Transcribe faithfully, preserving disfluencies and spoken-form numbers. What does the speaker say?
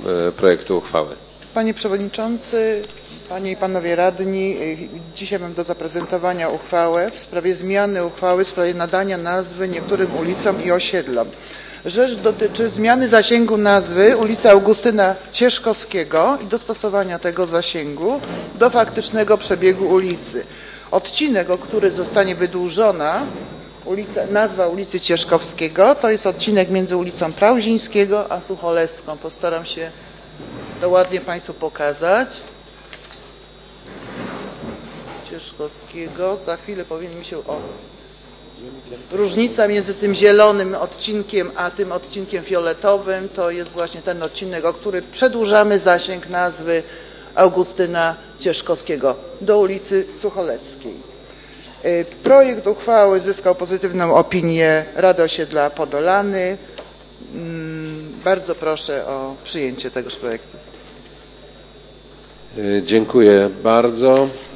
projektu uchwały. Panie Przewodniczący, Panie i Panowie Radni, dzisiaj mam do zaprezentowania uchwałę w sprawie zmiany uchwały w sprawie nadania nazwy niektórym ulicom i osiedlom. Rzecz dotyczy zmiany zasięgu nazwy ulicy Augustyna Cieszkowskiego i dostosowania tego zasięgu do faktycznego przebiegu ulicy. Odcinek, o który zostanie wydłużona ulica, nazwa ulicy Cieszkowskiego, to jest odcinek między ulicą Prauzińskiego a Sucholeską. Postaram się to ładnie Państwu pokazać. Cieszkowskiego. Za chwilę powinien mi się... O, różnica między tym zielonym odcinkiem a tym odcinkiem fioletowym to jest właśnie ten odcinek, o który przedłużamy zasięg nazwy Augustyna Cieszkowskiego do ulicy Sucholeckiej. Projekt uchwały zyskał pozytywną opinię Rady Osiedla Podolany. Bardzo proszę o przyjęcie tegoż projektu. Dziękuję bardzo.